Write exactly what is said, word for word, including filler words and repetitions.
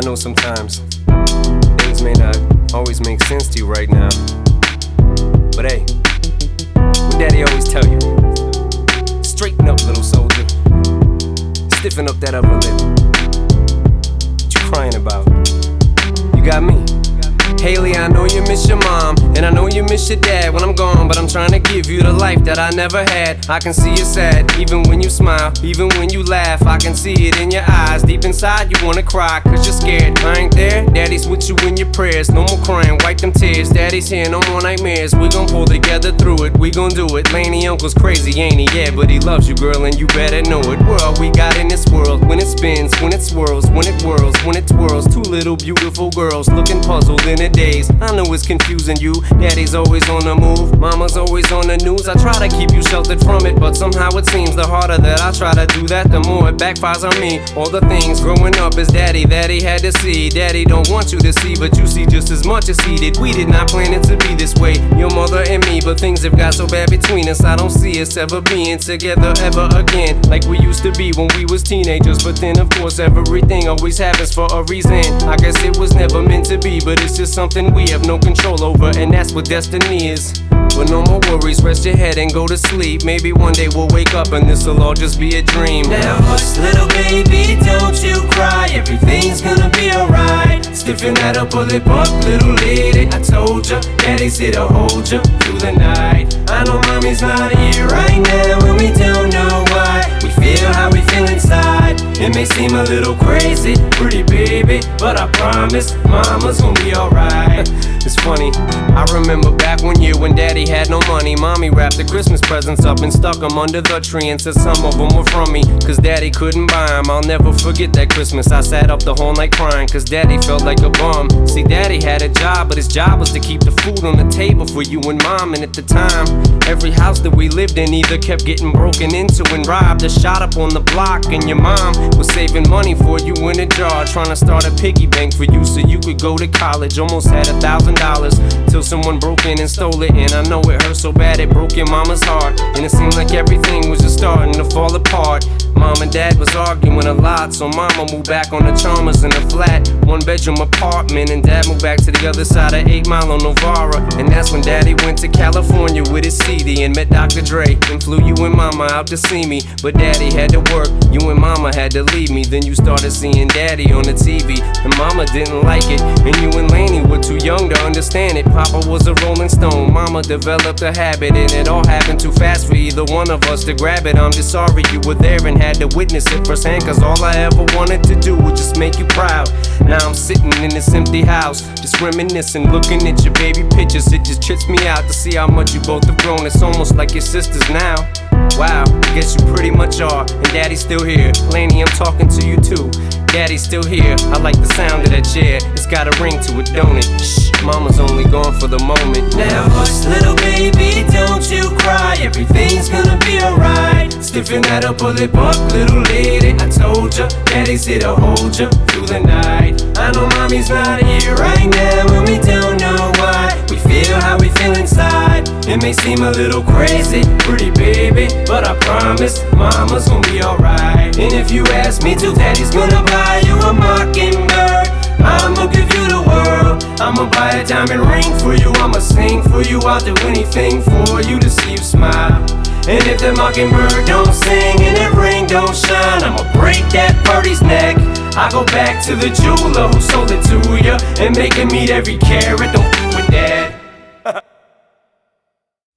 know sometimes things may not always make sense to you right now, but hey, what Daddy always tell you: straighten up, little soldier. Stiffen up that upper lip. What you crying about? You got me. Haley, I know you miss your mom, and I know you miss your dad when I'm gone, but I'm trying to give you the life that I never had. I can see you sad, even when you smile, even when you laugh. I can see it in your eyes, deep inside you wanna cry, cause you're scared. I ain't there, Daddy's with you in your prayers. No more crying, wipe them tears. Daddy's here, no more nightmares. We gon' pull together through it, we gon' do it. Laney uncle's crazy, ain't he? Yeah, but he loves you, girl, and you better know it. We're all we got in this world, when it spins, when it swirls, when it whirls, when it twirls. Two little beautiful girls looking puzzled in a daze. I know it's confusing you. Daddy's always on the move, mama's always on the news. I try to keep you sheltered from it, but somehow it seems the harder that I try to do that, the more it backfires on me. All the things growing up as daddy that he had to see, daddy don't want you to see, but you see just as much as he did. We did not plan it to be this way, your mother and me, but things have got so bad between us. I don't see us ever being together ever again, like we used to be when we was teenagers. But then of course everything always happens for a reason. I guess it was never meant to be, but it's just something we have no control over, and that's what destiny is. But no more worries, rest your head and go to sleep. Maybe one day we'll wake up and this'll all just be a dream. Now hush, little baby, don't you cry. Everything's gonna be alright. Stiffen that upper lip up, little lady. I told ya, Daddy's here to hold ya through the night. I know mommy's not here right now, and we don't know why. We feel how we feel inside. It may seem a little crazy, pretty baby, but I promise mama's gonna be alright. It's funny, I remember back one year when Daddy had no money. Mommy wrapped the Christmas presents up and stuck them under the tree and said some of them were from me, cause Daddy couldn't buy them. I'll never forget that Christmas. I sat up the whole night crying, cause Daddy felt like a bum. See, Daddy had a job, but his job was to keep the food on the table for you and Mom. And at the time, every house that we lived in either kept getting broken into and robbed or shot up on the block. And your mom was saving money for you in a jar, trying to start a piggy bank for you so you could go to college. Almost had a thousand dollars till someone broke in and stole it. And I know it hurt so bad it broke your mama's heart, and it seemed like everything was just starting to fall apart. Mom and Dad was arguing a lot, so Mama moved back on the Chalmers in a flat one bedroom apartment, and Dad moved back to the other side of eight Mile on Novara. And that's when Daddy went to California with his C D and met Doctor Dre, and flew you and Mama out to see me. But Daddy had to work, you and Mama had to leave me. Then you started seeing Daddy on the T V, and Mama didn't like it, and you and Laney were too young to understand it. Papa was a Rolling Stone, Mama developed a habit, and it all happened too fast for either one of us to grab it. I'm just sorry you were there and had to witness it firsthand, cause all I ever wanted to do was just make you proud. Now I'm sitting in this empty house, just reminiscing, looking at your baby pictures. It just trips me out to see how much you both have grown. It's almost like your sisters now. Wow, I guess you pretty much are, and Daddy's still here. Laney, I'm talking to you too. Daddy's still here. I like the sound of that chair. It's got a ring to it, don't it? Shh, Mama's only gone for the moment. Now hush, little baby, don't you cry. Everything's gonna be alright. Stiffen that upper lip up, little lady. I told ya, Daddy's here to hold ya through the night. I know mommy's not here right now, and we don't know why. We feel how we feel inside. It may seem a little crazy, pretty baby, but I promise mama's gonna be alright. And if you ask me to, Daddy's gonna buy you a mockingbird. I'ma give you the world. I'ma buy a diamond ring for you. I'ma sing for you. I'll do anything for you to see you smile. And if that mockingbird don't sing and that ring don't shine, I'ma break that birdie's neck. I go back to the jeweler who sold it to ya and make him meet every carat. Don't